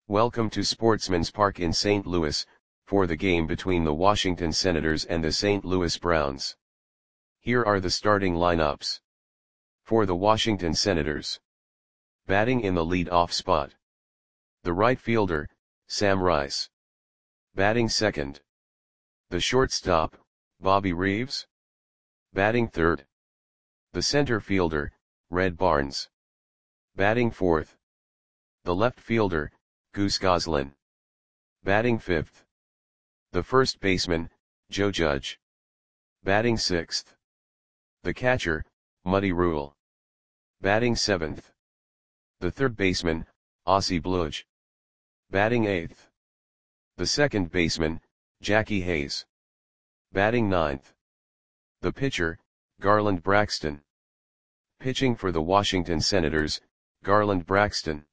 Welcome to Sportsman's Park in St. Louis, for the game between the Washington Senators and the St. Louis Browns. Here are the starting lineups. For the Washington Senators. Batting in the lead-off spot. The right fielder, Sam Rice. Batting second. The shortstop, Bobby Reeves. Batting third. The center fielder, Red Barnes. Batting fourth. The left fielder, Goose Goslin. Batting fifth. The first baseman, Joe Judge. Batting sixth. The catcher, Muddy Rule. Batting seventh. The third baseman, Ossie Bludge. Batting eighth. The second baseman, Jackie Hayes. Batting ninth. The pitcher, Garland Braxton. Pitching for the Washington Senators, Garland Braxton.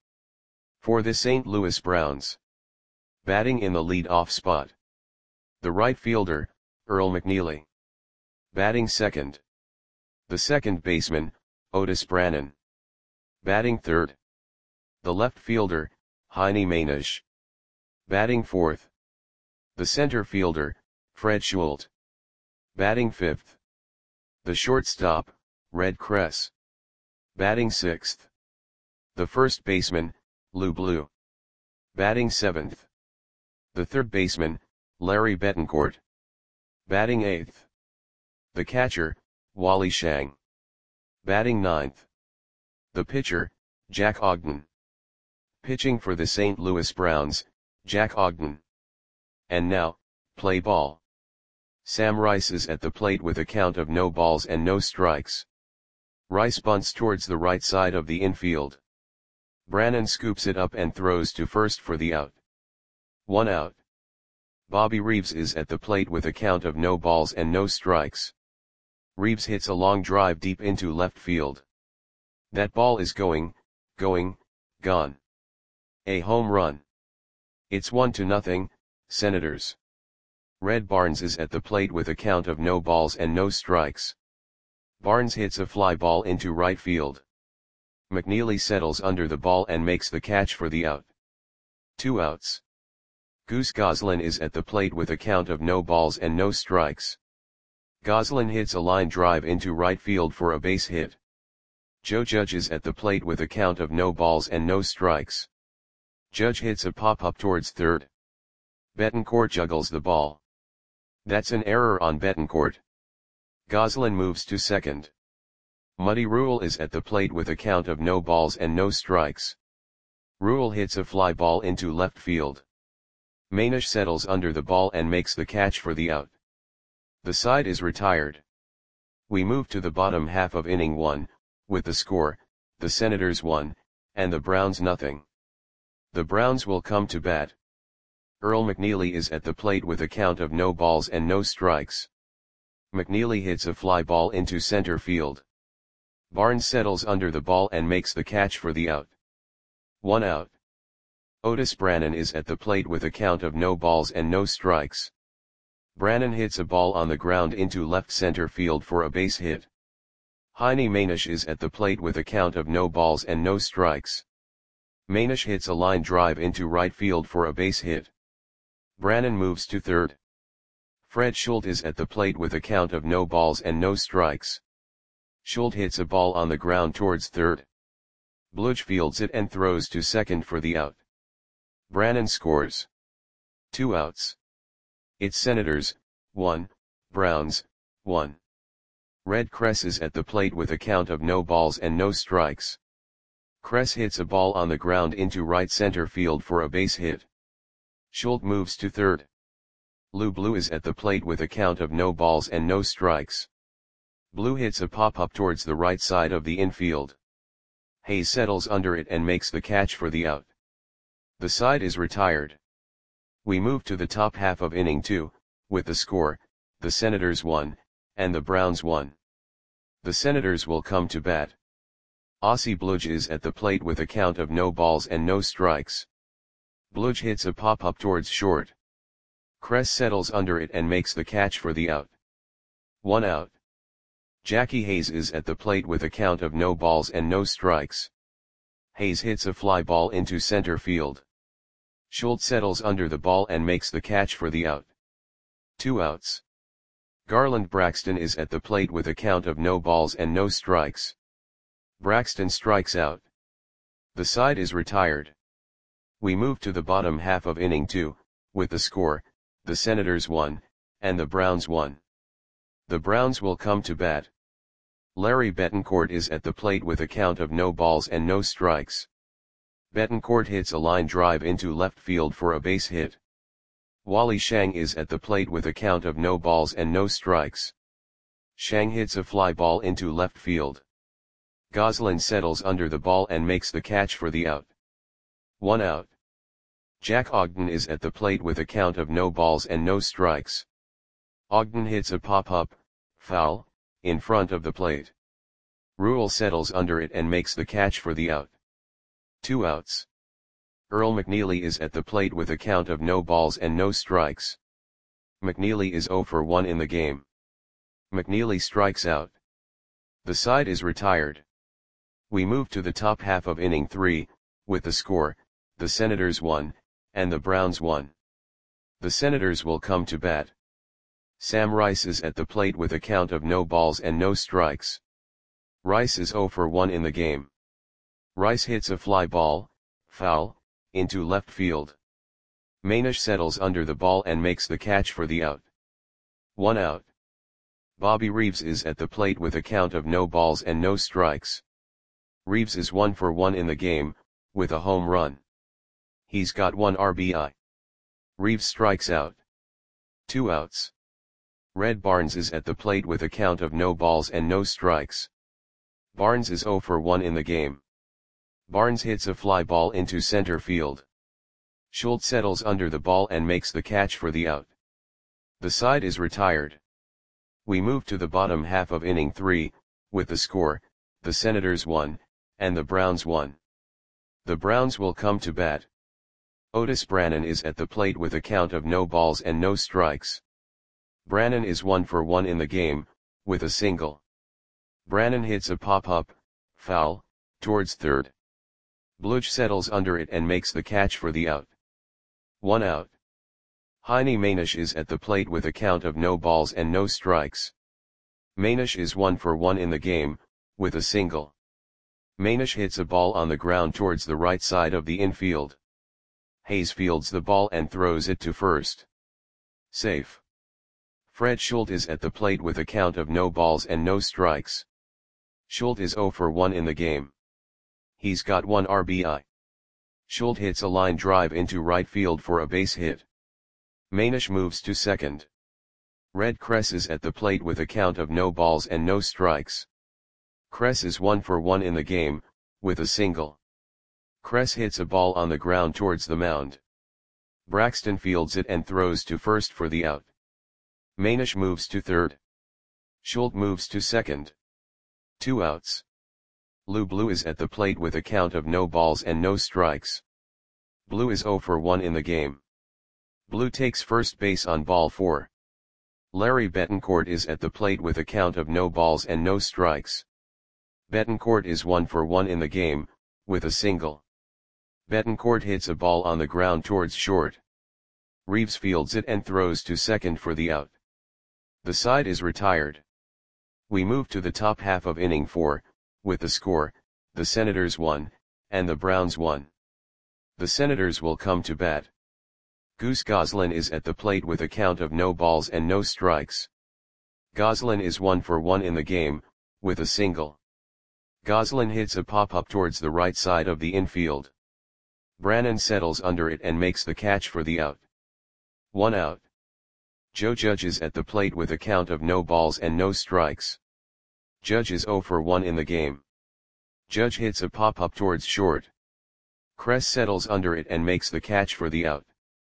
For the St. Louis Browns. Batting in the lead-off spot. The right fielder, Earl McNeely. Batting second. The second baseman, Otis Brannan. Batting third. The left fielder, Heine Mainish. Batting fourth. The center fielder, Fred Schult. Batting fifth. The shortstop, Red Kress. Batting sixth. The first baseman, Lou Blue. Batting seventh. The third baseman, Larry Betancourt. Batting eighth. The catcher, Wally Shang. Batting ninth. The pitcher, Jack Ogden. Pitching for the St. Louis Browns, Jack Ogden. And now, play ball. Sam Rice is at the plate with a count of no balls and no strikes. Rice bunts towards the right side of the infield. Brannan scoops it up and throws to first for the out. 1 out. Bobby Reeves is at the plate with a count of no balls and no strikes. Reeves hits a long drive deep into left field. That ball is gone. A home run. It's 1-0, Senators. Red Barnes is at the plate with a count of no balls and no strikes. Barnes hits a fly ball into right field. McNeely settles under the ball and makes the catch for the out. 2 outs. Goose Goslin is at the plate with a count of no balls and no strikes. Goslin hits a line drive into right field for a base hit. Joe Judge is at the plate with a count of no balls and no strikes. Judge hits a pop-up towards third. Betancourt juggles the ball. That's an error on Betancourt. Goslin moves to second. Muddy Rule is at the plate with a count of no balls and no strikes. Rule hits a fly ball into left field. Mainish settles under the ball and makes the catch for the out. The side is retired. We move to the bottom half of inning 1, with the score, the Senators 1, and the Browns 0. The Browns will come to bat. Earl McNeely is at the plate with a count of no balls and no strikes. McNeely hits a fly ball into center field. Barnes settles under the ball and makes the catch for the out. 1 out. Otis Brannan is at the plate with a count of no balls and no strikes. Brannan hits a ball on the ground into left center field for a base hit. Heine Mainish is at the plate with a count of no balls and no strikes. Mainish hits a line drive into right field for a base hit. Brannan moves to third. Fred Schult is at the plate with a count of no balls and no strikes. Schult hits a ball on the ground towards third. Bludge fields it and throws to second for the out. Brannan scores. 2 outs. It's Senators, 1, Browns, 1. Red Kress is at the plate with a count of no balls and no strikes. Kress hits a ball on the ground into right center field for a base hit. Schult moves to third. Lou Blue is at the plate with a count of no balls and no strikes. Blue hits a pop-up towards the right side of the infield. Hayes settles under it and makes the catch for the out. The side is retired. We move to the top half of inning 2, with the score, the Senators 1, and the Browns 1. The Senators will come to bat. Ossie Bludge is at the plate with a count of no balls and no strikes. Bludge hits a pop-up towards short. Kress settles under it and makes the catch for the out. 1 out. Jackie Hayes is at the plate with a count of no balls and no strikes. Hayes hits a fly ball into center field. Schultz settles under the ball and makes the catch for the out. 2 outs. Garland Braxton is at the plate with a count of no balls and no strikes. Braxton strikes out. The side is retired. We move to the bottom half of inning 2, with the score, the Senators 1, and the Browns 1. The Browns will come to bat. Larry Betancourt is at the plate with a count of no balls and no strikes. Betancourt hits a line drive into left field for a base hit. Wally Shang is at the plate with a count of no balls and no strikes. Shang hits a fly ball into left field. Goslin settles under the ball and makes the catch for the out. 1 out. Jack Ogden is at the plate with a count of no balls and no strikes. Ogden hits a pop-up, foul, in front of the plate. Rule settles under it and makes the catch for the out. 2 outs. Earl McNeely is at the plate with a count of no balls and no strikes. McNeely is 0 for 1 in the game. McNeely strikes out. The side is retired. We move to the top half of inning 3, with the score, the Senators 1, and the Browns 1. The Senators will come to bat. Sam Rice is at the plate with a count of no balls and no strikes. Rice is 0 for 1 in the game. Rice hits a fly ball, foul, into left field. Manish settles under the ball and makes the catch for the out. 1 out. Bobby Reeves is at the plate with a count of no balls and no strikes. Reeves is 1 for 1 in the game, with a home run. He's got 1 RBI. Reeves strikes out. 2 outs. Red Barnes is at the plate with a count of no balls and no strikes. Barnes is 0 for 1 in the game. Barnes hits a fly ball into center field. Schultz settles under the ball and makes the catch for the out. The side is retired. We move to the bottom half of inning 3, with the score, the Senators 1, and the Browns 1. The Browns will come to bat. Otis Brannan is at the plate with a count of no balls and no strikes. Brannan is 1 for 1 in the game, with a single. Brannan hits a pop-up, foul, towards third. Bluch settles under it and makes the catch for the out. 1 out. Heine Manish is at the plate with a count of no balls and no strikes. Manish is 1 for 1 in the game, with a single. Manish hits a ball on the ground towards the right side of the infield. Hayes fields the ball and throws it to first. Safe. Fred Schultz is at the plate with a count of no balls and no strikes. Schultz is 0 for 1 in the game. He's got 1 RBI. Schultz hits a line drive into right field for a base hit. Manish moves to second. Red Kress is at the plate with a count of no balls and no strikes. Kress is 1 for 1 in the game, with a single. Kress hits a ball on the ground towards the mound. Braxton fields it and throws to first for the out. Manish moves to third. Schultz moves to second. 2 outs. Lou Blue is at the plate with a count of no balls and no strikes. Blue is 0 for 1 in the game. Blue takes first base on ball 4. Larry Betancourt is at the plate with a count of no balls and no strikes. Betancourt is 1 for 1 in the game, with a single. Betancourt hits a ball on the ground towards short. Reeves fields it and throws to second for the out. The side is retired. We move to the top half of inning 4, with the score, the Senators 1, and the Browns 1. The Senators will come to bat. Goose Goslin is at the plate with a count of no balls and no strikes. Goslin is 1 for 1 in the game, with a single. Goslin hits a pop-up towards the right side of the infield. Brannan settles under it and makes the catch for the out. 1 out. Joe Judge is at the plate with a count of no balls and no strikes. Judge is 0 for 1 in the game. Judge hits a pop-up towards short. Kress settles under it and makes the catch for the out.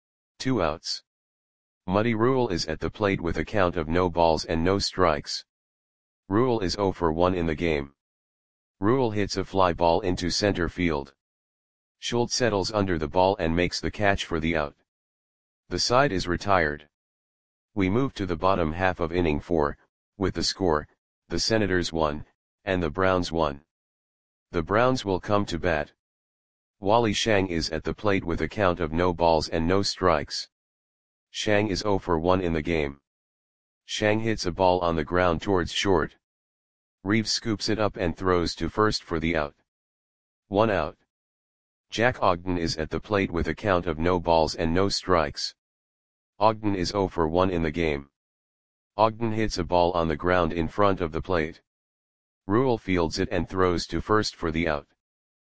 2 outs. Muddy Rule is at the plate with a count of no balls and no strikes. Rule is 0 for 1 in the game. Rule hits a fly ball into center field. Schultz settles under the ball and makes the catch for the out. The side is retired. We move to the bottom half of inning 4, with the score, the Senators 1, and the Browns 1. The Browns will come to bat. Wally Shang is at the plate with a count of no balls and no strikes. Shang is 0 for 1 in the game. Shang hits a ball on the ground towards short. Reeves scoops it up and throws to first for the out. 1 out. Jack Ogden is at the plate with a count of no balls and no strikes. Ogden is 0 for 1 in the game. Ogden hits a ball on the ground in front of the plate. Rule fields it and throws to first for the out.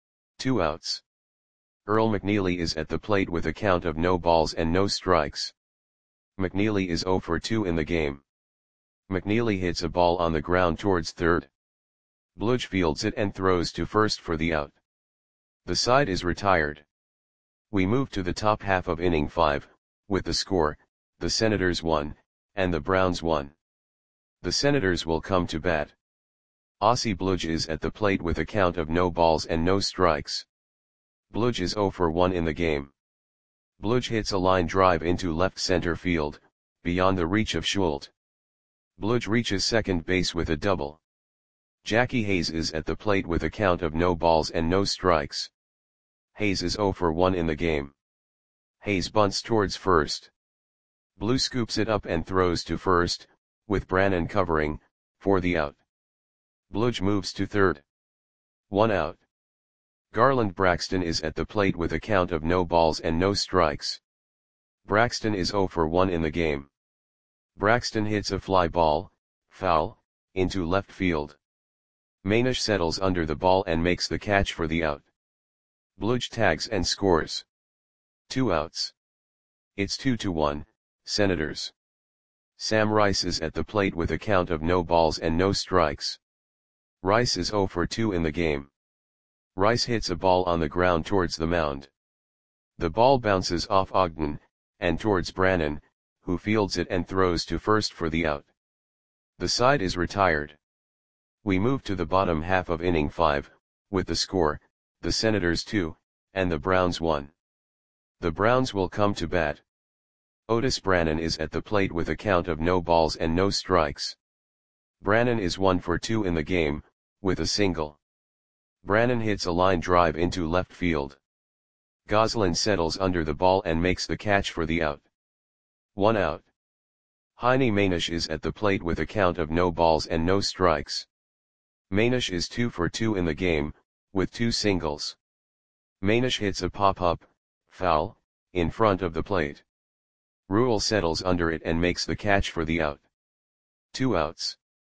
2 outs. Earl McNeely is at the plate with a count of no balls and no strikes. McNeely is 0 for 2 in the game. McNeely hits a ball on the ground towards third. Bludge fields it and throws to first for the out. The side is retired. We move to the top half of inning 5, with the score, the Senators 1, and the Browns 1. The Senators will come to bat. Aussie Bludge is at the plate with a count of no balls and no strikes. Bludge is 0 for 1 in the game. Bludge hits a line drive into left center field, beyond the reach of Schultz. Bludge reaches second base with a double. Jackie Hayes is at the plate with a count of no balls and no strikes. Hayes is 0 for 1 in the game. Hayes bunts towards first. Blue scoops it up and throws to first, with Brannan covering, for the out. Bludge moves to third. 1 out. Garland Braxton is at the plate with a count of no balls and no strikes. Braxton is 0 for 1 in the game. Braxton hits a fly ball, foul, into left field. Manish settles under the ball and makes the catch for the out. Bludge tags and scores. 2 outs. It's 2-1, Senators. Sam Rice is at the plate with a count of no balls and no strikes. Rice is 0 for 2 in the game. Rice hits a ball on the ground towards the mound. The ball bounces off Ogden, and towards Brannan, who fields it and throws to first for the out. The side is retired. We move to the bottom half of inning 5, with the score, the Senators 2, and the Browns 1. The Browns will come to bat. Otis Brannan is at the plate with a count of no balls and no strikes. Brannan is 1 for 2 in the game, with a single. Brannan hits a line drive into left field. Goslin settles under the ball and makes the catch for the out. 1 out. Heine Manish is at the plate with a count of no balls and no strikes. Manish is 2 for 2 in the game, with 2 singles. Manish hits a pop-up, foul, in front of the plate. Rule settles under it and makes the catch for the out. 2 outs.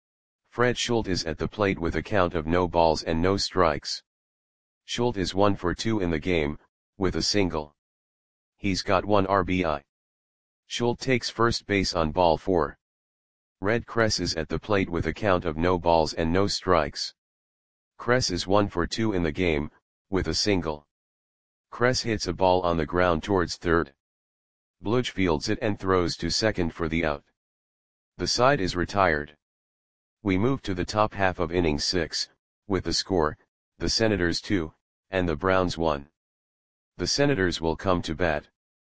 Fred Schultz is at the plate with a count of no balls and no strikes. Schultz is 1 for 2 in the game, with a single. He's got 1 RBI. Schultz takes first base on ball 4. Red Kress is at the plate with a count of no balls and no strikes. Kress is 1 for 2 in the game, with a single. Kress hits a ball on the ground towards third. Bludge fields it and throws to second for the out. The side is retired. We move to the top half of inning 6, with the score, the Senators 2, and the Browns 1. The Senators will come to bat.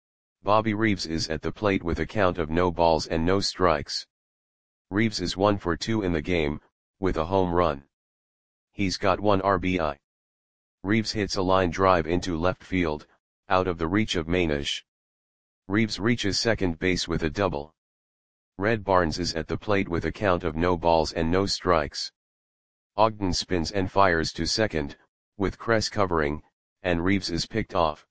Bobby Reeves is at the plate with a count of no balls and no strikes. Reeves is 1 for 2 in the game, with a home run. He's got 1 RBI. Reeves hits a line drive into left field, out of the reach of Manish. Reeves reaches second base with a double. Red Barnes is at the plate with a count of no balls and no strikes. Ogden spins and fires to second, with Kress covering, and Reeves is picked off.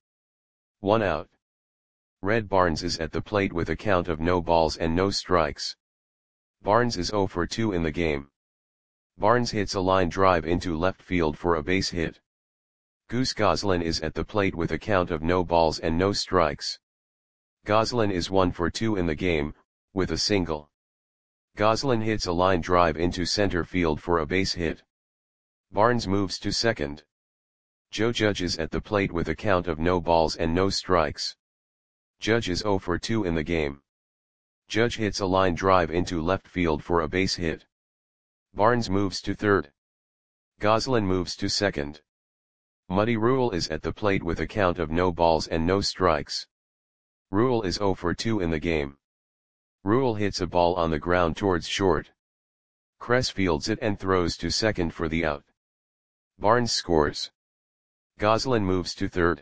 1 out. Red Barnes is at the plate with a count of no balls and no strikes. Barnes is 0 for 2 in the game. Barnes hits a line drive into left field for a base hit. Goose Goslin is at the plate with a count of no balls and no strikes. Goslin is 1 for 2 in the game, with a single. Goslin hits a line drive into center field for a base hit. Barnes moves to second. Joe Judge is at the plate with a count of no balls and no strikes. Judge is 0 for 2 in the game. Judge hits a line drive into left field for a base hit. Barnes moves to third. Goslin moves to second. Muddy Rule is at the plate with a count of no balls and no strikes. Rule is 0 for 2 in the game. Rule hits a ball on the ground towards short. Kress fields it and throws to second for the out. Barnes scores. Goslin moves to third.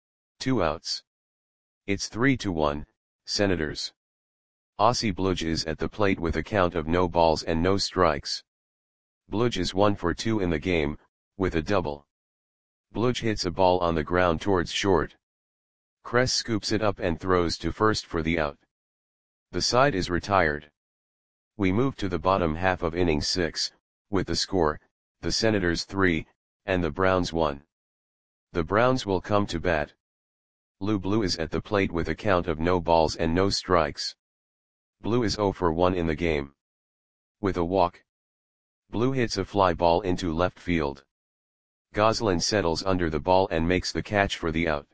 2 outs. It's 3-1, Senators. Aussie Bludge is at the plate with a count of no balls and no strikes. Bludge is 1 for 2 in the game, with a double. Bludge hits a ball on the ground towards short. Kress scoops it up and throws to first for the out. The side is retired. We move to the bottom half of inning 6, with the score, the Senators 3, and the Browns 1. The Browns will come to bat. Lou Blue is at the plate with a count of no balls and no strikes. Blue is 0 for 1 in the game. With a walk. Blue hits a fly ball into left field. Goslin settles under the ball and makes the catch for the out.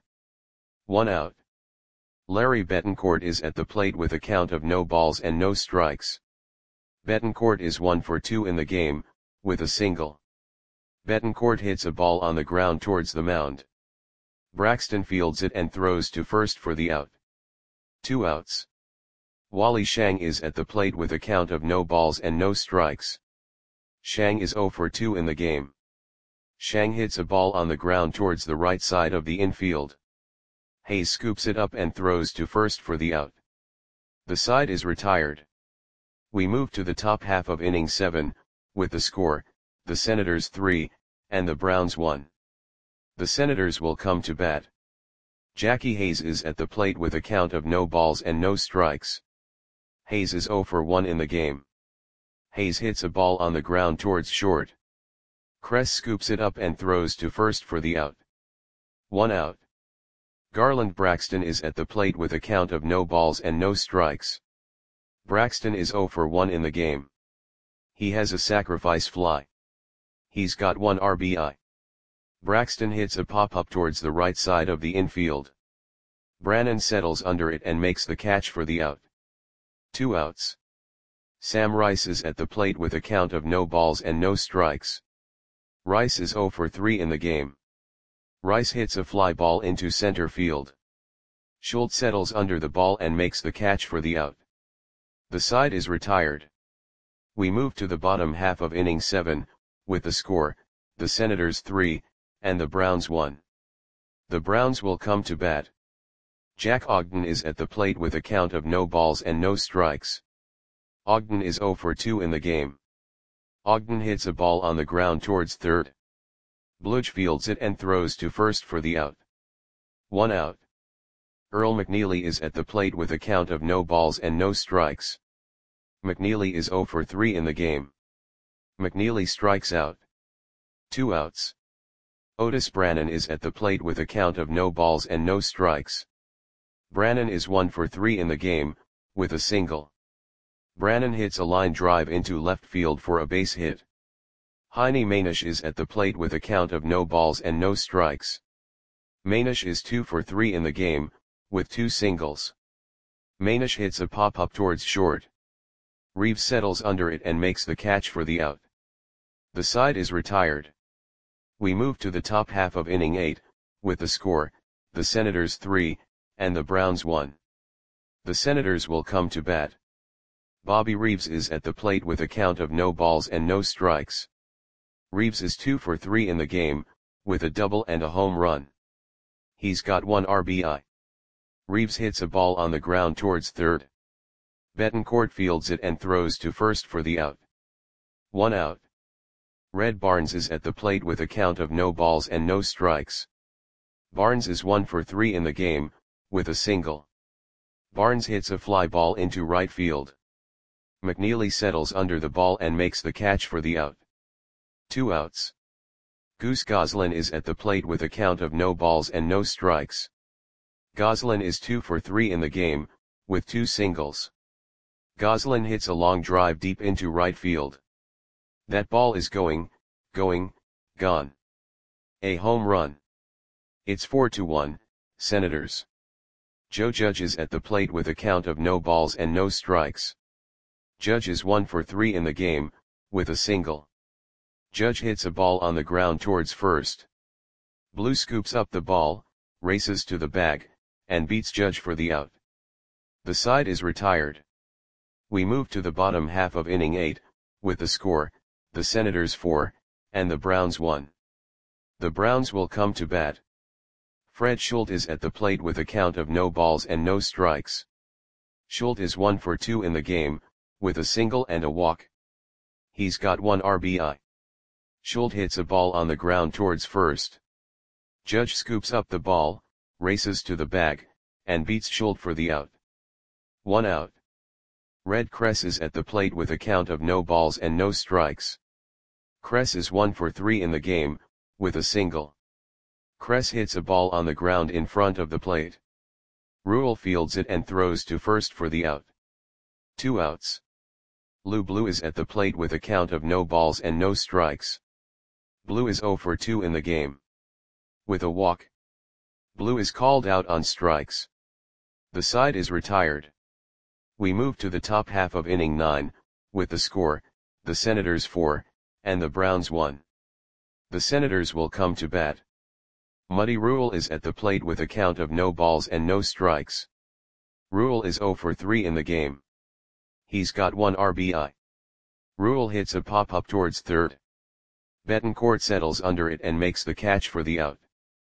1 out. Larry Betancourt is at the plate with a count of no balls and no strikes. Betancourt is 1 for 2 in the game, with a single. Betancourt hits a ball on the ground towards the mound. Braxton fields it and throws to first for the out. 2 outs. Wally Shang is at the plate with a count of no balls and no strikes. Shang is 0 for 2 in the game. Shang hits a ball on the ground towards the right side of the infield. Hayes scoops it up and throws to first for the out. The side is retired. We move to the top half of inning 7, with the score, the Senators 3, and the Browns 1. The Senators will come to bat. Jackie Hayes is at the plate with a count of no balls and no strikes. Hayes is 0 for 1 in the game. Hayes hits a ball on the ground towards short. Kress scoops it up and throws to first for the out. 1 out. Garland Braxton is at the plate with a count of no balls and no strikes. Braxton is 0 for 1 in the game. He has a sacrifice fly. He's got 1 RBI. Braxton hits a pop-up towards the right side of the infield. Brannan settles under it and makes the catch for the out. 2 outs. Sam Rice is at the plate with a count of no balls and no strikes. Rice is 0 for 3 in the game. Rice hits a fly ball into center field. Schultz settles under the ball and makes the catch for the out. The side is retired. We move to the bottom half of inning 7, with the score, the Senators 3, and the Browns 1. The Browns will come to bat. Jack Ogden is at the plate with a count of no balls and no strikes. Ogden is 0 for 2 in the game. Ogden hits a ball on the ground towards third. Bludge fields it and throws to first for the out. 1 out. Earl McNeely is at the plate with a count of no balls and no strikes. McNeely is 0 for 3 in the game. McNeely strikes out. 2 outs. Otis Brannan is at the plate with a count of no balls and no strikes. Brannan is 1 for 3 in the game, with a single. Brannan hits a line drive into left field for a base hit. Heine Manish is at the plate with a count of no balls and no strikes. Manish is 2 for 3 in the game, with 2 singles. Manish hits a pop-up towards short. Reeves settles under it and makes the catch for the out. The side is retired. We move to the top half of inning 8, with the score, the Senators 3, and the Browns 1. The Senators will come to bat. Bobby Reeves is at the plate with a count of no balls and no strikes. Reeves is 2 for 3 in the game, with a double and a home run. He's got 1 RBI. Reeves hits a ball on the ground towards third. Betancourt fields it and throws to first for the out. 1 out. Red Barnes is at the plate with a count of no balls and no strikes. Barnes is 1 for 3 in the game, with a single. Barnes hits a fly ball into right field. McNeely settles under the ball and makes the catch for the out. 2 outs. Goose Goslin is at the plate with a count of no balls and no strikes. Goslin is 2 for 3 in the game, with 2 singles. Goslin hits a long drive deep into right field. That ball is going, gone. A home run. It's 4-1, Senators. Joe Judge is at the plate with a count of no balls and no strikes. Judge is 1 for 3 in the game, with a single. Judge hits a ball on the ground towards first. Blue scoops up the ball, races to the bag, and beats Judge for the out. The side is retired. We move to the bottom half of inning 8, with the score, the Senators 4, and the Browns 1. The Browns will come to bat. Fred Schultz is at the plate with a count of no balls and no strikes. Schultz is 1 for 2 in the game, with a single and a walk. He's got 1 RBI. Schultz hits a ball on the ground towards first. Judge scoops up the ball, races to the bag, and beats Schultz for the out. 1 out. Red Kress is at the plate with a count of no balls and no strikes. Kress is 1 for 3 in the game, with a single. Kress hits a ball on the ground in front of the plate. Rule fields it and throws to first for the out. 2 outs. Lou Blue is at the plate with a count of no balls and no strikes. Blue is 0 for 2 in the game. With a walk. Blue is called out on strikes. The side is retired. We move to the top half of inning 9, with the score, the Senators 4, and the Browns 1. The Senators will come to bat. Muddy Rule is at the plate with a count of no balls and no strikes. Rule is 0 for 3 in the game. He's got 1 RBI. Rule hits a pop-up towards third. Betancourt settles under it and makes the catch for the out.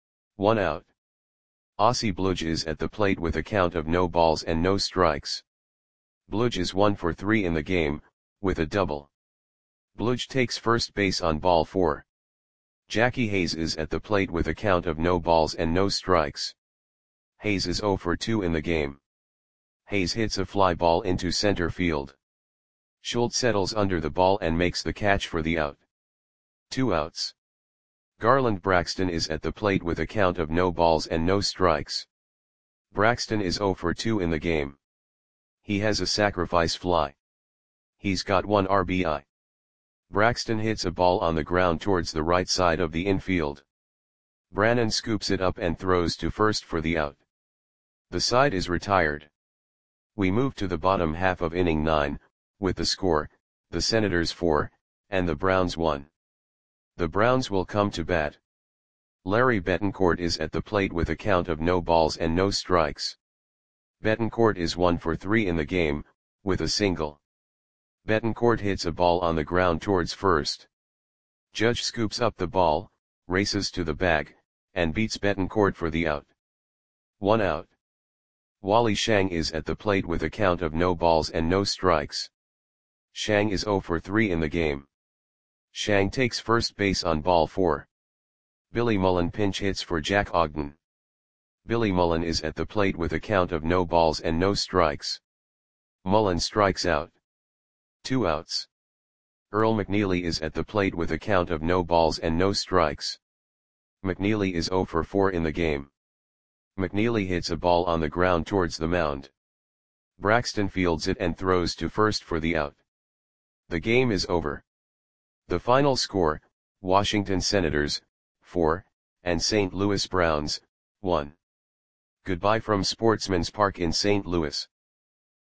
1 out. Aussie Bludge is at the plate with a count of no balls and no strikes. Bludge is 1 for 3 in the game, with a double. Bludge takes first base on ball 4. Jackie Hayes is at the plate with a count of no balls and no strikes. Hayes is 0 for 2 in the game. Hayes hits a fly ball into center field. Schultz settles under the ball and makes the catch for the out. 2 outs. Garland Braxton is at the plate with a count of no balls and no strikes. Braxton is 0 for 2 in the game. He has a sacrifice fly. He's got 1 RBI. Braxton hits a ball on the ground towards the right side of the infield. Brannan scoops it up and throws to first for the out. The side is retired. We move to the bottom half of inning 9, with the score, the Senators 4, and the Browns 1. The Browns will come to bat. Larry Betancourt is at the plate with a count of no balls and no strikes. Betancourt is 1 for 3 in the game, with a single. Betancourt hits a ball on the ground towards first. Judge scoops up the ball, races to the bag, and beats Betancourt for the out. 1 out. Wally Shang is at the plate with a count of no balls and no strikes. Shang is 0 for 3 in the game. Shang takes first base on ball 4. Billy Mullen pinch hits for Jack Ogden. Billy Mullen is at the plate with a count of no balls and no strikes. Mullen strikes out. 2 outs. Earl McNeely is at the plate with a count of no balls and no strikes. McNeely is 0 for 4 in the game. McNeely hits a ball on the ground towards the mound. Braxton fields it and throws to first for the out. The game is over. The final score, Washington Senators, 4, and St. Louis Browns, 1. Goodbye from Sportsman's Park in St. Louis.